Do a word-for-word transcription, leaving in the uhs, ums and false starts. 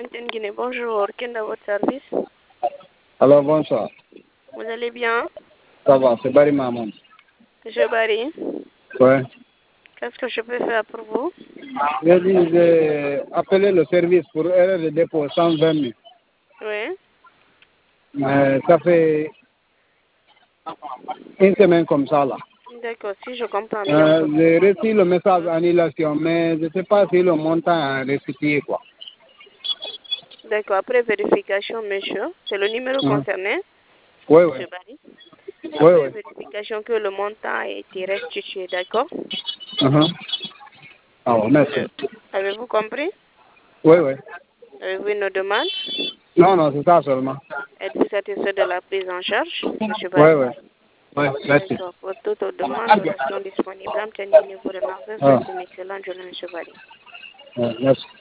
Guinée, bonjour. Quel est votre service? Alors, bonsoir. Vous allez bien? Ça va, c'est Barry Maman. Monsieur Barry, Ouais. qu'est-ce que je peux faire pour vous? J'ai dit, j'ai appelé le service pour erreur de dépôt cent vingt mille. Oui. Mais ça fait une semaine comme ça, là. D'accord, si je comprends bien. Euh, j'ai reçu le message d'annulation, mais je ne sais pas si le montant a restitué, quoi. D'accord, après vérification, monsieur, c'est le numéro Hein. concerné, Oui, oui. monsieur Barry. Oui, Après oui. vérification que le montant a été restitué, d'accord? Uh-huh. Ah, ouais, merci. Euh, Avez-vous compris? Oui, oui. Avez-vous une demande? Non, non, c'est ça seulement. Êtes-vous satisfait de la prise en charge, monsieur Oui, Barry? oui. Oui, merci. D'accord, pour toute demande, nous restons disponibles. Am Guinée vous remercie. Ah, Souhaite une excellente journée, monsieur Barry. ouais, merci.